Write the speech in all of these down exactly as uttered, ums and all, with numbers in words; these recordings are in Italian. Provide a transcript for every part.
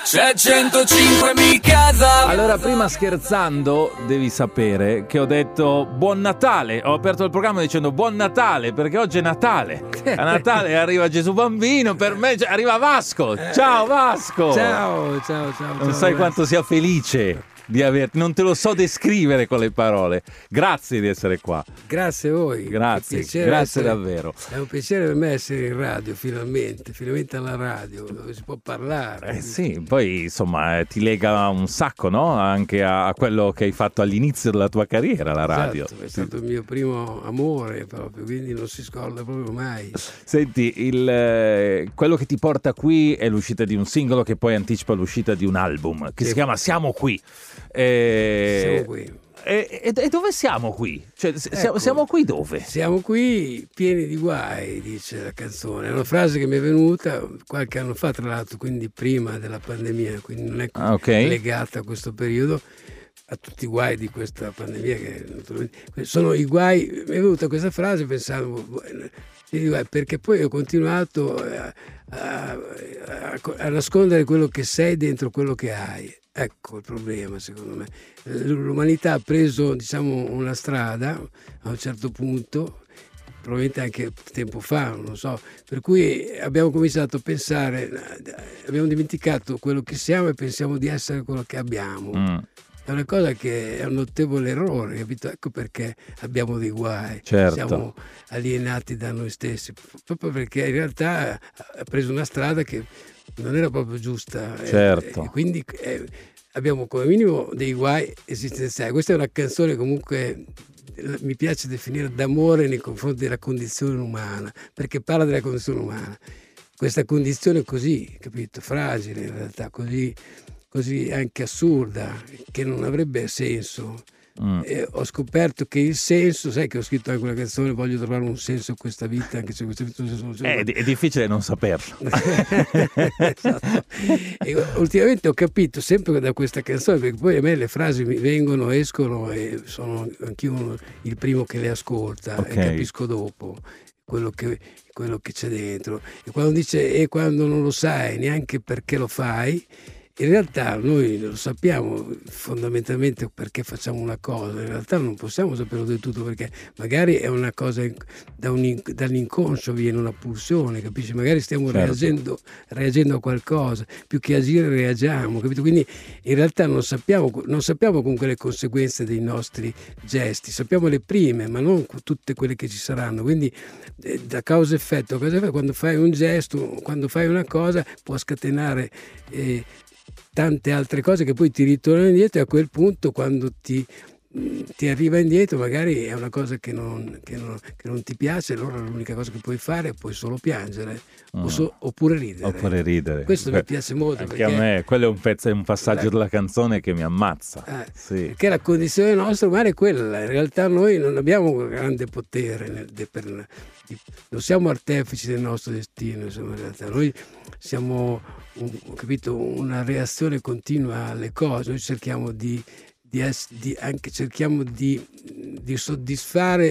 c'è centocinque mi casa. Allora, prima scherzando, devi sapere che ho detto buon Natale. Ho aperto il programma dicendo buon Natale, perché oggi è Natale. A Natale arriva Gesù Bambino, per me arriva Vasco. Ciao Vasco. Ciao, ciao, ciao. Non ciao, sai Vasco. quanto sia felice di averti, non te lo so descrivere con le parole. Grazie di essere qua. Grazie a voi. Grazie, È un piacere grazie essere- davvero. È un piacere per me essere in radio, finalmente, finalmente alla radio, dove si può parlare. Eh sì, poi insomma eh, ti lega un sacco, no? Anche a, a quello che hai fatto all'inizio della tua carriera, la radio. Esatto, è stato il mio primo amore proprio, quindi non si scorda proprio mai. Senti, il, eh, quello che ti porta qui è l'uscita di un singolo che poi anticipa l'uscita di un album che Sì. si chiama Siamo qui. Eh, Siamo qui. E, e- e dove siamo qui? Cioè, s- siamo, Ecco. siamo qui dove? Siamo qui pieni di guai, dice la canzone. È una frase che mi è venuta qualche anno fa, tra l'altro, quindi prima della pandemia, quindi non è Ah, ok. legata a questo periodo, a tutti i guai di questa pandemia. Che naturalmente sono i guai. Mi è venuta questa frase pensando, perché poi ho continuato a, a- a- a nascondere quello che sei dentro quello che hai. Ecco il problema, secondo me. L'umanità ha preso, diciamo, una strada a un certo punto, probabilmente anche tempo fa, non lo so, per cui abbiamo cominciato a pensare, abbiamo dimenticato quello che siamo e pensiamo di essere quello che abbiamo. Mm, È una cosa che è un notevole errore, capito? Ecco perché abbiamo dei guai, Certo. siamo alienati da noi stessi, proprio perché in realtà ha preso una strada che non era proprio giusta. eh, Certo. E quindi eh, abbiamo come minimo dei guai esistenziali. Questa è una canzone comunque, eh, mi piace definire d'amore nei confronti della condizione umana, perché parla della condizione umana. Questa condizione così, capito, fragile in realtà, così, così anche assurda, che non avrebbe senso. mm. E ho scoperto che il senso, sai che ho scritto anche una canzone, voglio trovare un senso a questa vita, anche se questa vita non c'è senso. È, di- è difficile non saperlo. Esatto. E ultimamente ho capito sempre da questa canzone, perché poi a me le frasi mi vengono, escono e sono anch'io uno- il primo che le ascolta Ok. e capisco dopo quello che, quello che c'è dentro. E quando dice e quando non lo sai neanche perché lo fai, in realtà noi lo sappiamo fondamentalmente perché facciamo una cosa, in realtà non possiamo saperlo del tutto, perché magari è una cosa in- da un in- dall'inconscio viene una pulsione, capisci? Magari stiamo Certo. reagendo, reagendo a qualcosa, più che agire reagiamo, capito? Quindi in realtà non sappiamo, non sappiamo comunque le conseguenze dei nostri gesti, sappiamo le prime, ma non tutte quelle che ci saranno. Quindi eh, da causa-effetto, causa-effetto, quando fai un gesto, quando fai una cosa, può scatenare eh, tante altre cose che poi ti ritornano indietro, e a quel punto quando ti, ti arriva indietro magari è una cosa che non, che non, che non ti piace, allora l'unica cosa che puoi fare è puoi solo piangere o Mm. so- oppure ridere. Oppure ridere. Questo mi Que- piace molto, Anche perché- a me, quello è un pezzo, è un passaggio La- della canzone che mi ammazza. Eh, Sì. Perché la condizione nostra umana è quella, in realtà noi non abbiamo un grande potere, nel- de- per, di- non siamo artefici del nostro destino, insomma, in realtà noi siamo un- ho capito, una reazione continua alle cose, noi cerchiamo di, di, ess- di- anche cerchiamo di, di soddisfare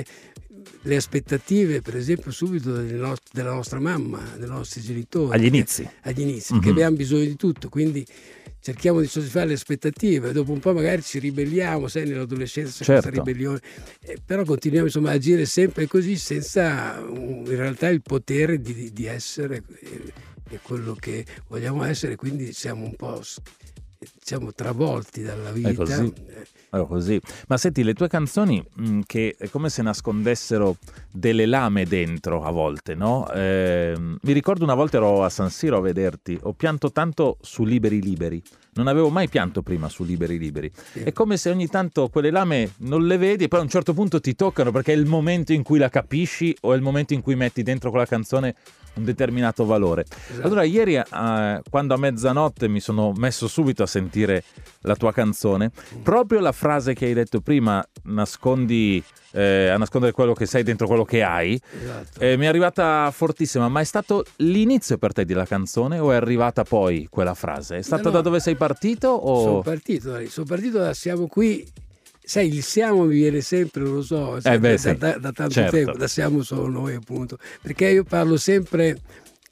le aspettative, per esempio, subito delle nost- della nostra mamma, dei nostri genitori. Agli inizi. Agli inizi, Mhm. perché abbiamo bisogno di tutto, quindi cerchiamo di soddisfare le aspettative, dopo un po' magari ci ribelliamo, sai, nell'adolescenza c'è Certo. questa ribellione, eh, però continuiamo insomma a agire sempre così senza um, in realtà il potere di, di- di essere eh, è quello che vogliamo essere, quindi siamo un po' s- diciamo travolti dalla vita. così. Eh, Oh, così. Ma senti, le tue canzoni mh, che è come se nascondessero delle lame dentro a volte, no? Eh, mi ricordo una volta ero a San Siro a vederti, ho pianto tanto su Liberi Liberi, non avevo mai pianto prima su Liberi Liberi. sì. È come se ogni tanto quelle lame non le vedi e poi a un certo punto ti toccano, perché è il momento in cui la capisci o è il momento in cui metti dentro quella canzone un determinato valore. Esatto. Allora ieri eh, quando a mezzanotte mi sono messo subito a sentire la tua canzone, proprio la frase che hai detto prima, nascondi eh, a nascondere quello che sei dentro quello che hai, Esatto. eh, mi è arrivata fortissima. Ma è stato l'inizio per te della canzone o è arrivata poi quella frase? È stato No, no. da dove sei partito o... Sono partito, da lì, sono partito da siamo qui. Sai, il siamo mi viene sempre, non lo so, sai, Eh beh, da, sì, da- da tanto certo. tempo, da siamo solo noi appunto, perché io parlo sempre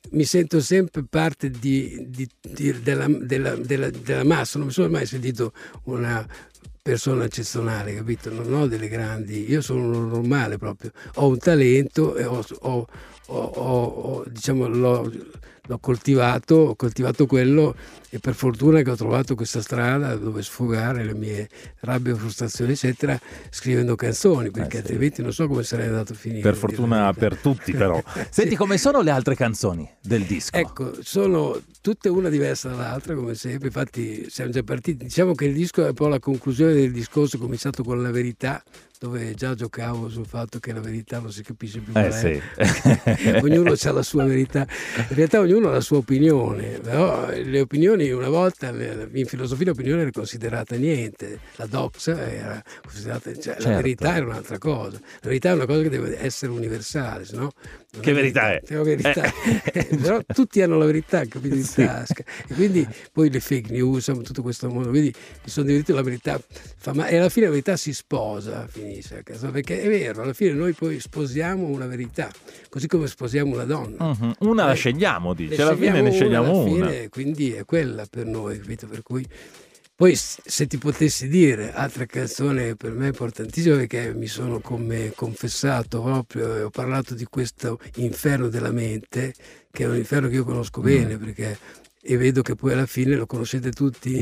mi sento sempre parte di, di, di, della, della, della, della massa, non mi sono mai sentito una persona eccezionale, capito? Non ho delle grandi, io sono normale proprio, ho un talento e ho, ho, ho, ho, ho diciamo l'ho, l'ho coltivato, ho coltivato quello, e per fortuna che ho trovato questa strada dove sfogare le mie rabbie, frustrazioni eccetera, scrivendo canzoni, perché eh sì. altrimenti non so come sarei andato a finire. Per fortuna per tutti però. Senti, sì. come sono le altre canzoni del disco? Ecco, sono tutte una diversa dall'altra come sempre, infatti siamo già partiti, diciamo che il disco è un po' la conclusione del discorso cominciato con La Verità, dove già giocavo sul fatto che la verità non si capisce più qual eh, è. Sì. Ognuno ha la sua verità, in realtà ognuno ha la sua opinione, però le opinioni una volta, in filosofia l'opinione era considerata niente, la doxa era considerata, cioè, certo. La verità era un'altra cosa, la verità è una cosa che deve essere universale, se no che è verità, verità è? è verità. Eh. Però tutti hanno la verità, capito, in sì. tasca, e quindi poi le fake news, tutto questo mondo, quindi mi sono divertito, la verità fa male, e alla fine la verità si sposa, finisce, perché è vero, alla fine noi poi sposiamo una verità, così come sposiamo una donna. Uh-huh. Una eh, la scegliamo, dice, alla fine ne scegliamo una, una. Fine, quindi è quella per noi, capito? Per cui poi se ti potessi dire altra canzone per me importantissima, perché mi sono come confessato proprio e ho parlato di questo inferno della mente, che è un inferno che io conosco mm. bene, perché e vedo che poi alla fine lo conoscete tutti.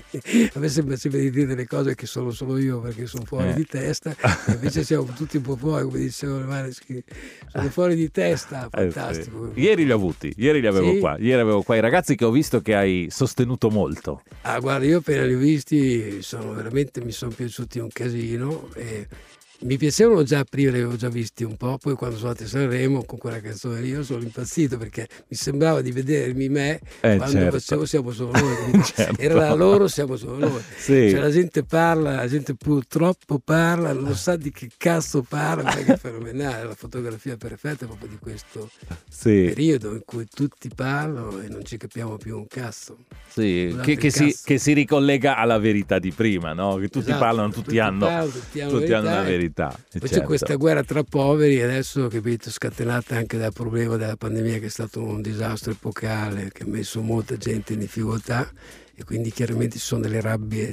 A me sembra sempre di dire delle cose che sono solo io perché sono fuori eh. di testa, e invece siamo tutti un po' fuori, come dicevano le Maneskin, sono fuori di testa, fantastico. Eh sì. Ieri li ho avuti, ieri li avevo sì? qua, ieri avevo qua i ragazzi che ho visto che hai sostenuto molto. Ah, guarda, io appena li ho visti sono veramente, mi sono piaciuti un casino, e mi piacevano già prima, li avevo già visti un po', poi quando sono andato a Sanremo con quella canzone lì io sono impazzito, perché mi sembrava di vedermi me eh, quando certo. facevo Siamo solo noi, certo. Era la loro Siamo solo noi, sì. Cioè la gente parla, la gente purtroppo parla, non sa di che cazzo parla, perché è fenomenale, la fotografia perfetta proprio di questo sì. periodo in cui tutti parlano e non ci capiamo più un cazzo. Sì, che, che, si, che si ricollega alla verità di prima, no? Che tutti esatto, parlano, tutti, tutti hanno, parlano, tutti hanno, tutti verità, hanno una verità. Poi certo. c'è questa guerra tra poveri, adesso, capito, scatenata anche dal problema della pandemia, che è stato un disastro epocale, che ha messo molta gente in difficoltà, e quindi chiaramente ci sono delle rabbie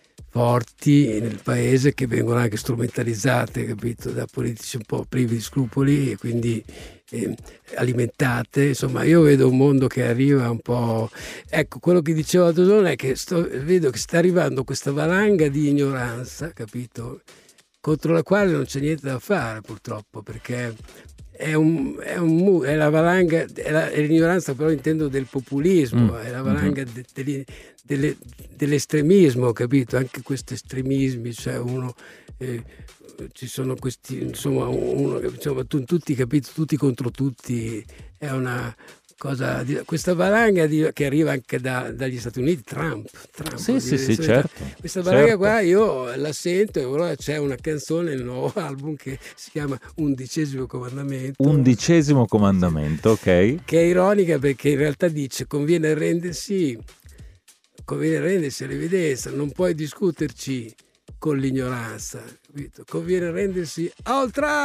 forti nel paese che vengono anche strumentalizzate, capito, da politici un po' privi di scrupoli, e quindi eh, alimentate. Insomma, io vedo un mondo che arriva un po', ecco, quello che dicevo l'altro giorno è che sto, vedo che sta arrivando questa valanga di ignoranza, capito, contro la quale non c'è niente da fare purtroppo, perché è, un, è, un, è la valanga, è, la, è l'ignoranza, però intendo del populismo, mm. è la valanga mm-hmm. de, de, de, dell'estremismo, capito? Anche questi estremismi, cioè uno, eh, ci sono questi, insomma, uno, insomma, tu, tutti, capito? Tutti contro tutti, è una cosa, questa valanga di, che arriva anche da, dagli Stati Uniti, Trump, Trump sì sì sì certo, questa valanga certo. qua io la sento, e ora c'è una canzone nel nuovo album che si chiama Undicesimo Comandamento Undicesimo Comandamento, ok, che è ironica, perché in realtà dice conviene rendersi conviene rendersi all'evidenza, non puoi discuterci con l'ignoranza, capito? Conviene rendersi a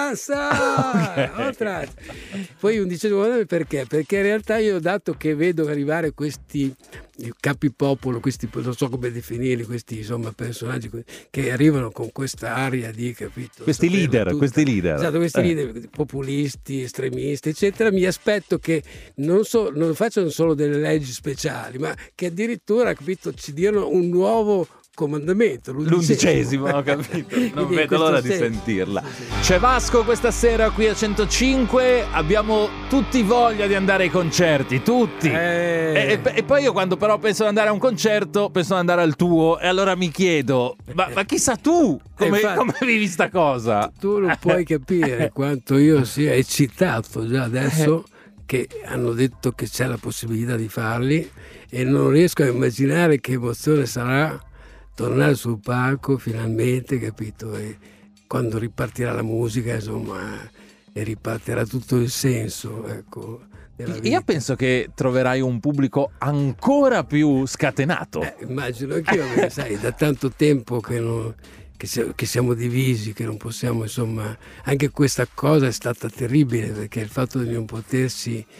oltranza, okay. a oltranza. Poi undicesimo perché? Perché in realtà io, dato che vedo arrivare questi capipopolo, questi, non so come definirli, questi insomma personaggi che arrivano con questa aria di, capito? Questi leader, tutta. questi leader. Esatto, questi eh. leader populisti, estremisti, eccetera. Mi aspetto che non, so, non facciano solo delle leggi speciali, ma che addirittura, capito, ci diano un nuovo comandamento, l'undicesimo, ho capito, non vedo l'ora senso. di sentirla. C'è Vasco questa sera qui a centocinque, abbiamo tutti voglia di andare ai concerti, tutti, eh. e, e, e poi io quando però penso ad andare a un concerto penso ad andare al tuo, e allora mi chiedo, ma, ma chissà tu come, infatti, come vivi sta cosa? Tu non puoi capire quanto io sia eccitato già adesso che hanno detto che c'è la possibilità di farli, e non riesco a immaginare che emozione sarà tornare sul palco finalmente, capito? E quando ripartirà la musica, insomma, e ripartirà tutto il senso, ecco, della vita. Io penso che troverai un pubblico ancora più scatenato. Eh, immagino anch'io, perché sai, da tanto tempo che, non, che, si, che siamo divisi, che non possiamo, insomma, anche questa cosa è stata terribile, perché il fatto di non potersi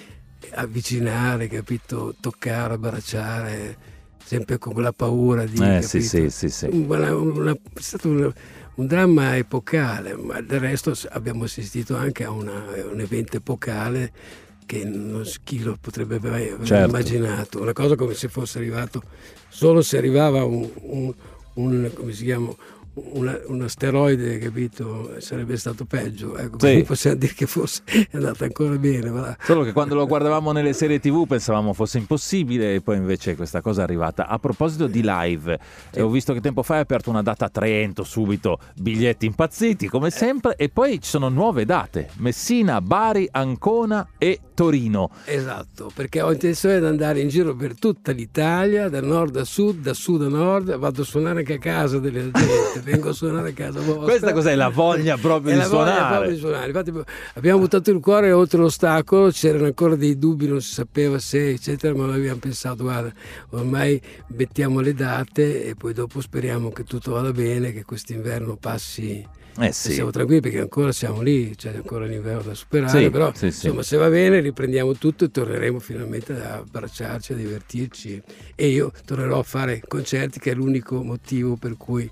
avvicinare, capito, toccare, abbracciare, sempre con quella paura di... Eh, capito? sì, sì, sì, sì. Una, una, è stato un, un dramma epocale, ma del resto abbiamo assistito anche a una, un evento epocale che non, chi lo potrebbe aver certo. immaginato, una cosa come se fosse arrivato, solo se arrivava un, un, un come si chiama, una, un asteroide, capito, sarebbe stato peggio, ecco, sì. quindi possiamo dire che forse è andata ancora bene, ma... Solo che quando lo guardavamo nelle serie tv pensavamo fosse impossibile, e poi invece questa cosa è arrivata. A proposito di live, sì. eh, ho visto che tempo fa hai aperto una data a Trento, subito biglietti impazziti come sempre, e poi ci sono nuove date: Messina, Bari, Ancona e Torino. Esatto, perché ho intenzione di andare in giro per tutta l'Italia, da nord a sud, da sud a nord, vado a suonare anche a casa delle gente, vengo a suonare a casa vostra. Questa cos'è? La voglia proprio, di, la suonare. Voglia proprio di suonare. Infatti abbiamo buttato il cuore oltre l'ostacolo, c'erano ancora dei dubbi, non si sapeva se, eccetera, ma noi abbiamo pensato, guarda, ormai mettiamo le date e poi dopo speriamo che tutto vada bene, che quest'inverno passi... Eh sì. Siamo tranquilli perché ancora siamo lì, c'è ancora l'inverno da superare, sì, però sì, insomma sì. se va bene riprendiamo tutto e torneremo finalmente ad abbracciarci, a divertirci, e io tornerò a fare concerti, che è l'unico motivo per cui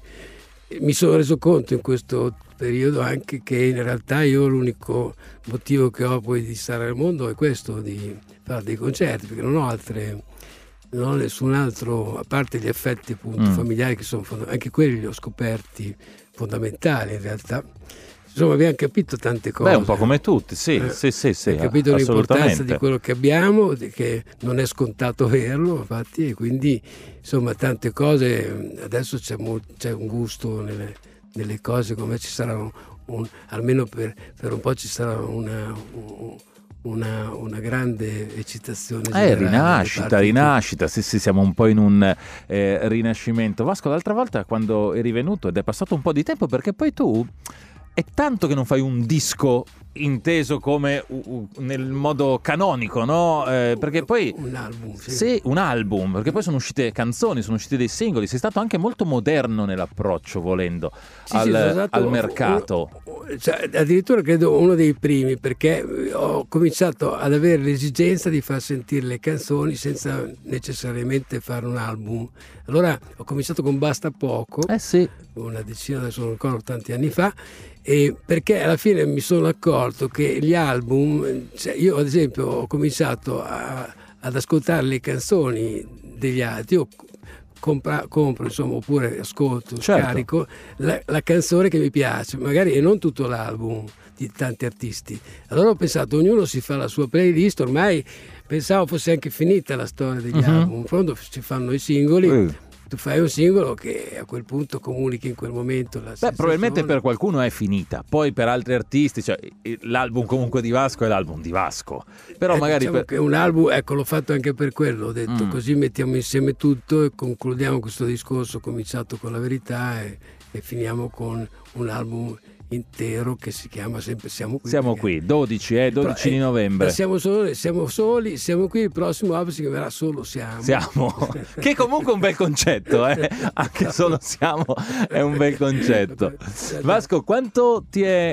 mi sono reso conto in questo periodo anche che in realtà io l'unico motivo che ho poi di stare al mondo è questo, di fare dei concerti, perché non ho altre... non ho nessun altro, a parte gli affetti appunto mm. familiari, che sono anche quelli li ho scoperti fondamentali in realtà. Insomma, abbiamo capito tante cose. Beh, un po' come tutti, sì, eh, sì, sì, sì, abbiamo capito l'importanza di quello che abbiamo, che non è scontato averlo, infatti, e quindi insomma tante cose. Adesso c'è, molto, c'è un gusto nelle, nelle cose, come ci sarà un, un almeno per, per un po' ci sarà una, un, Una, una grande eccitazione. Eh, rinascita, rinascita, sì, sì, siamo un po' in un eh, rinascimento. Vasco, l'altra volta quando eri venuto, ed è passato un po' di tempo, perché poi tu è tanto che non fai un disco inteso come uh, uh, nel modo canonico, no? Eh, perché poi un album, sì. Sì, un album, perché poi sono uscite canzoni, sono usciti dei singoli, sei stato anche molto moderno nell'approccio, volendo, sì, al, sì, esatto, al mercato. Cioè, addirittura credo uno dei primi, perché ho cominciato ad avere l'esigenza di far sentire le canzoni senza necessariamente fare un album. Allora ho cominciato con Basta Poco, eh sì. una decina, adesso non ricordo, tanti anni fa, e perché alla fine mi sono accorto che gli album, cioè io ad esempio ho cominciato a, ad ascoltare le canzoni degli altri, io compra, compro insomma, oppure ascolto, certo. scarico la, la canzone che mi piace, magari e non tutto l'album di tanti artisti. Allora ho pensato, ognuno si fa la sua playlist, ormai pensavo fosse anche finita la storia degli uh-huh. album, in fondo si fanno i singoli. Uh. Tu fai un singolo che a quel punto comunichi in quel momento la Beh, probabilmente per qualcuno è finita, poi per altri artisti, cioè l'album comunque di Vasco è l'album di Vasco, però eh, magari diciamo per... che un album, ecco, l'ho fatto anche per quello, ho detto mm. così mettiamo insieme tutto e concludiamo questo discorso cominciato con La Verità e, e finiamo con un album intero che si chiama sempre Siamo Qui. Siamo perché... qui, dodici, eh, dodici Però, di novembre. Eh, siamo soli, siamo soli, siamo qui, il prossimo album si chiamerà Solo Siamo. Siamo, che comunque è un bel concetto, eh? Anche Solo Siamo è un bel concetto. Vasco, quanto ti è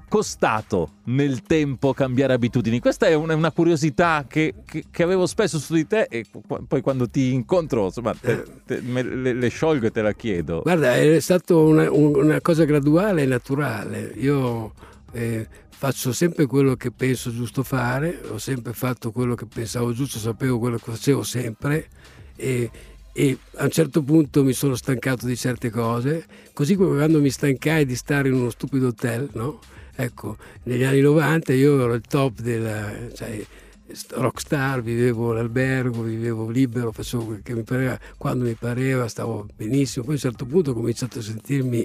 costato nel tempo cambiare abitudini? Questa è una, una curiosità che, che, che avevo spesso su di te, e poi quando ti incontro insomma te, te, me, le, le sciolgo e te la chiedo. Guarda, è stata una, una cosa graduale e naturale. Io eh, faccio sempre quello che penso giusto fare, ho sempre fatto quello che pensavo giusto, sapevo quello che facevo sempre, e e a un certo punto mi sono stancato di certe cose, così come quando mi stancai di stare in uno stupido hotel, no? Ecco, negli anni novanta io ero il top della, cioè, rockstar, vivevo l'albergo, vivevo libero, facevo quel che mi pareva, quando mi pareva, stavo benissimo. Poi a un certo punto ho cominciato a sentirmi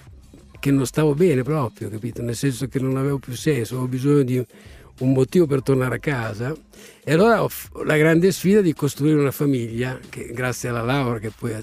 che non stavo bene proprio, capito? Nel senso che non avevo più senso, avevo bisogno di un motivo per tornare a casa, e allora ho la grande sfida di costruire una famiglia che, grazie alla Laura, che poi ha,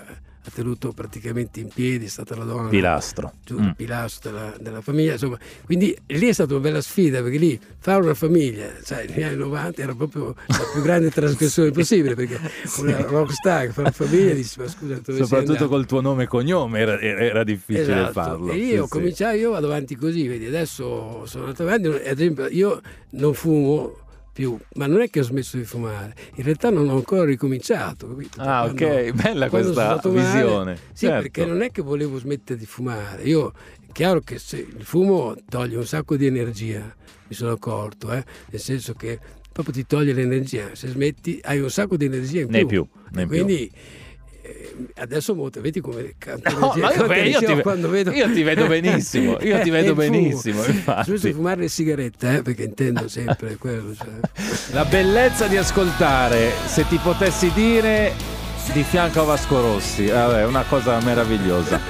ha tenuto praticamente in piedi, è stata la donna pilastro, giù, mm. pilastro della, della famiglia, insomma. Quindi lì è stata una bella sfida, perché lì fare una famiglia, sai, negli anni novanta era proprio la più grande trasgressione possibile, perché sì. Una rockstar che fa una famiglia dice, ma scusa, dove soprattutto col tuo nome e cognome era, era difficile esatto. farlo. E io sì, cominciai, sì. io vado avanti così, vedi, adesso sono andato avanti, ad esempio io non fumo più, ma non è che ho smesso di fumare, in realtà non ho ancora ricominciato, capito? Ah, quando, ok, bella questa visione. Male, sì, certo. perché non è che volevo smettere di fumare. Io, è chiaro che se il fumo toglie un sacco di energia, mi sono accorto, eh? Nel senso che proprio ti toglie l'energia, se smetti hai un sacco di energia in più. Ne più, ne quindi eh, adesso molto, vedi come canto no, ma io, beh, io, ti, quando vedo... io ti vedo benissimo, io ti vedo benissimo. Smesso di fumare le sigarette, eh? Perché intendo sempre quello. Cioè. La bellezza di ascoltare, se ti potessi dire, di fianco a Vasco Rossi, vabbè, una cosa meravigliosa.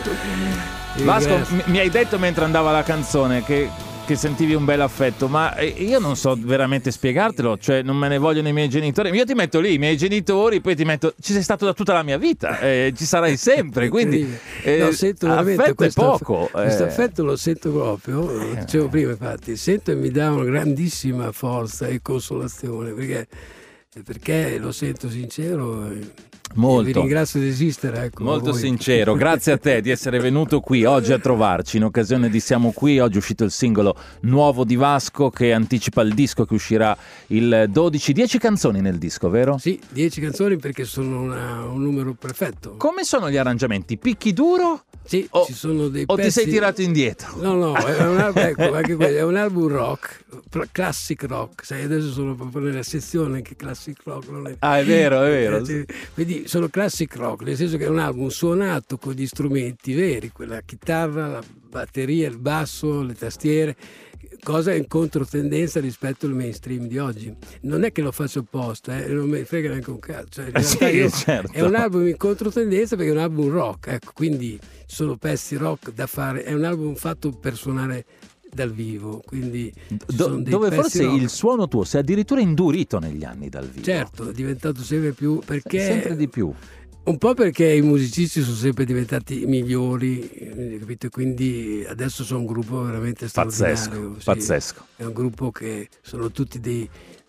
Vasco, mi, mi hai detto mentre andava la canzone che che sentivi un bel affetto, ma io non so veramente spiegartelo, cioè non me ne vogliono i miei genitori, io ti metto lì i miei genitori, poi ti metto, ci sei stato da tutta la mia vita, eh, ci sarai sempre, quindi eh, no, sento affetto questo, è poco. Questo eh. affetto lo sento proprio, lo dicevo prima infatti, sento e mi dà una grandissima forza e consolazione, perché, perché lo sento sincero. Molto. Vi ringrazio di esistere. Ecco, molto sincero, grazie a te di essere venuto qui oggi a trovarci in occasione di Siamo Qui. Oggi è uscito il singolo nuovo di Vasco che anticipa il disco che uscirà il dodici. Dieci canzoni nel disco, vero? Sì, dieci canzoni perché sono una, un numero perfetto. Come sono gli arrangiamenti? Picchi duro? Sì, o, ci sono dei o pezzi... ti sei tirato indietro? No, no, è un, album, ecco, anche quello, è un album rock, classic rock, sai, adesso sono proprio nella sezione che classic rock non è... Ah, è vero, è vero. Quindi sono classic rock, nel senso che è un album suonato con gli strumenti veri, quella chitarra, la batteria, il basso, le tastiere, cosa in controtendenza rispetto al mainstream di oggi. Non è che lo faccio apposta, eh, non mi frega neanche un cazzo. Cioè, in sì, io, certo. È un album in controtendenza perché è un album rock, ecco, quindi ci sono pezzi rock da fare, è un album fatto per suonare dal vivo, quindi Do, dove forse rock. Il suono tuo si è addirittura indurito negli anni dal vivo. Certo, è diventato sempre più perché sempre di più. Un po' perché i musicisti sono sempre diventati migliori, capito? Quindi adesso sono un gruppo veramente straordinario. Pazzesco, sì. Pazzesco. È un gruppo che sono tutti dei,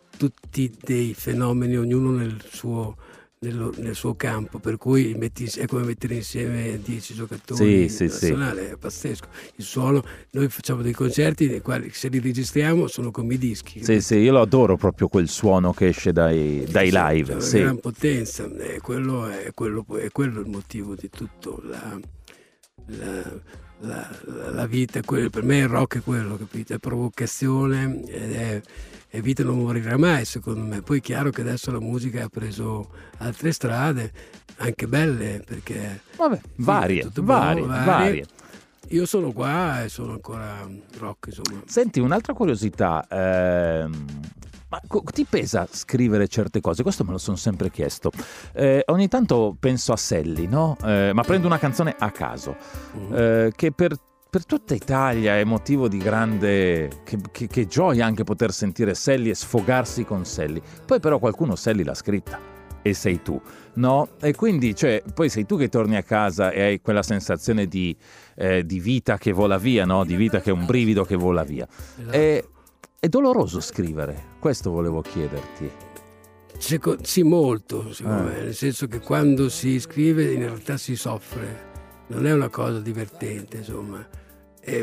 tutti dei fenomeni, ognuno nel suo, nel, nel suo campo, per cui metti, è come mettere insieme dieci giocatori sì, nazionali, sì, sì. È pazzesco. Il suono, noi facciamo dei concerti nei quali se li registriamo sono come i dischi. Sì, sì, io lo adoro proprio quel suono che esce dai, dai live. C'è sì. una gran potenza, e quello è quello, è quello il motivo di tutto. La, la, la, la vita, quello, per me il rock è quello, capito? È provocazione ed è, è vita non morirà mai, secondo me. Poi è chiaro che adesso la musica ha preso altre strade, anche belle, perché vabbè, varie, tutto varie, buono, varie. varie. Io sono qua e sono ancora rock, insomma. Senti, un'altra curiosità, ehm, ma ti pesa scrivere certe cose? Questo me lo sono sempre chiesto. Eh, ogni tanto penso a Selli, no? Eh, ma prendo una canzone a caso, uh-huh. eh, che per Per tutta Italia è motivo di grande che, che, che gioia anche poter sentire Selli e sfogarsi con Selli. Poi però qualcuno Selli l'ha scritta e sei tu, no? E quindi cioè, poi sei tu che torni a casa e hai quella sensazione di, eh, di vita che vola via, no? Di vita che è un brivido che vola via. È, è doloroso scrivere, questo volevo chiederti. Sì, molto, secondo ah. me, nel senso che quando si scrive in realtà si soffre. Non è una cosa divertente, insomma. E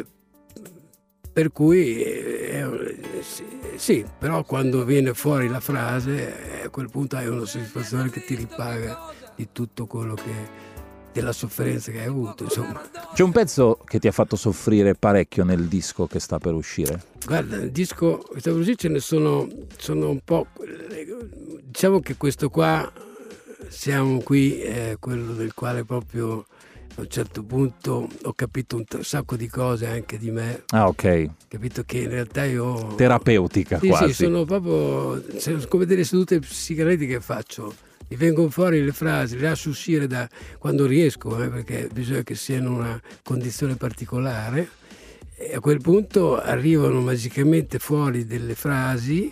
per cui eh, sì, sì, però quando viene fuori la frase, a quel punto hai una soddisfazione che ti ripaga di tutto quello che della sofferenza che hai avuto, insomma. C'è un pezzo che ti ha fatto soffrire parecchio nel disco che sta per uscire? Guarda, nel disco che sta per uscire ce ne sono, sono un po'. Diciamo che questo qua, Siamo Qui, è quello del quale proprio a un certo punto ho capito un t- sacco di cose anche di me. Ah, ok. Capito che in realtà io... Terapeutica, sì, quasi. Sì, sono proprio come delle sedute psicanalitiche che faccio. Mi vengono fuori le frasi, le lascio uscire da quando riesco, eh, perché bisogna che sia in una condizione particolare. E a quel punto arrivano magicamente fuori delle frasi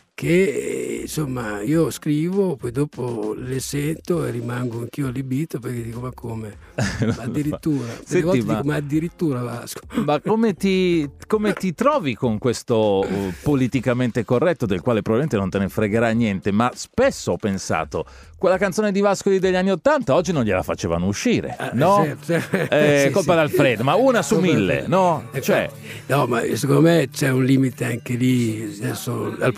che insomma io scrivo, poi dopo le sento e rimango anch'io allibito perché dico ma come? Ma addirittura, delle volte ma... dico ma addirittura Vasco. Ma come ti, come ti trovi con questo uh, politicamente corretto del quale probabilmente non te ne fregherà niente, ma spesso ho pensato quella canzone di Vasco degli anni Ottanta oggi non gliela facevano uscire, ah, no? Certo. Eh, sì, colpa sì. d'Alfredo, ma una su mille, no? Cioè... No, ma secondo me c'è un limite anche lì, adesso al politicamente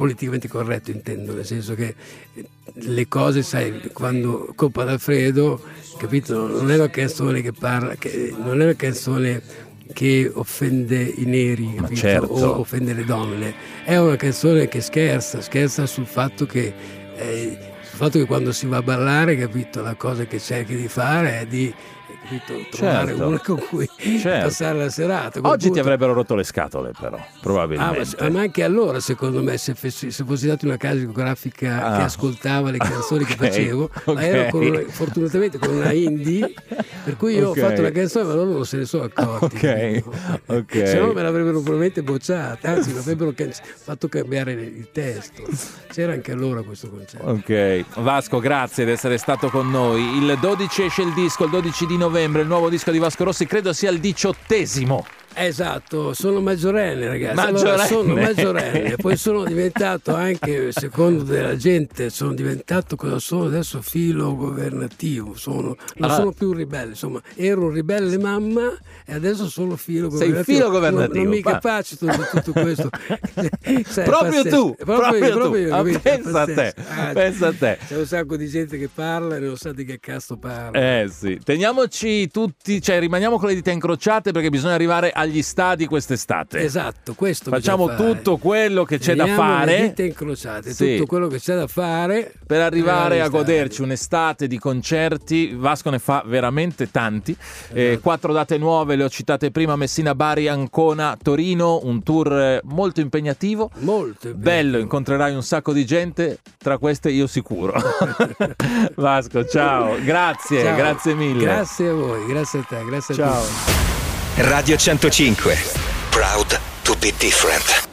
corretto intendo, nel senso che le cose, sai, quando Coppa d'Alfredo, capito, non è una canzone che parla, che, non è una canzone che offende i neri, capito? Certo. O offende le donne, è una canzone che scherza, scherza sul fatto che eh, sul fatto che quando si va a ballare, capito, la cosa che cerchi di fare è di, capito, trovare Certo. uno con cui Certo. passare la serata. A quel Oggi ti punto- avrebbero rotto le scatole, però, Ah, probabilmente. ma, ma anche allora, secondo me, se, fossi, se fossi dato una casa discografica Ah. che ascoltava le canzoni Ok, che facevo, ok. ma ero con una- fortunatamente con una indie, per cui io Ok. ho fatto la canzone, ma loro non se ne sono accorti. Ok, ok. Se no me l'avrebbero probabilmente bocciata, anzi, mi avrebbero can- fatto cambiare il testo. C'era anche allora questo concetto. Ok, Vasco, grazie di essere stato con noi. Il dodici esce il disco, il dodici di novembre, il nuovo disco di Vasco Rossi, credo sia il diciottesimo. Esatto, sono maggiorenne, ragazzi. Maggiorenne. Allora, sono maggiorenne, poi sono diventato anche, secondo della gente, sono diventato cosa sono adesso, filo governativo. Sono, non Ah. sono più un ribelle, insomma, ero un ribelle mamma e adesso sono filo Sei governativo. filo governativo, Non, non mi ma- capacito di tutto questo. Sai, è Proprio pazzesco. tu, proprio tu. proprio io, Ah, capito? È pensa a te, pazzesco. Ah, pensa a te. C'è un sacco di gente che parla e non sa di che cazzo parla. Eh sì, teniamoci tutti, cioè rimaniamo con le dita incrociate perché bisogna arrivare agli stadi quest'estate. Esatto, questo Facciamo bisogna fare. tutto quello che c'è da Teniamo fare. le dita incrociate, Sì. tutto quello che c'è da fare Per arrivare per a agli goderci stadi. un'estate di concerti. Vasco ne fa veramente tanti. Eh, Esatto. quattro date nuove, le ho citate prima: Messina, Bari, Ancona, Torino. Un tour eh, molto impegnativo. Molto impegnativo. Bello, incontrerai un sacco di gente, tra queste io sicuro. Vasco, ciao, grazie, Ciao. grazie mille. Grazie a voi, grazie a te, grazie a Ciao. tutti. Radio centocinque. Proud to be different.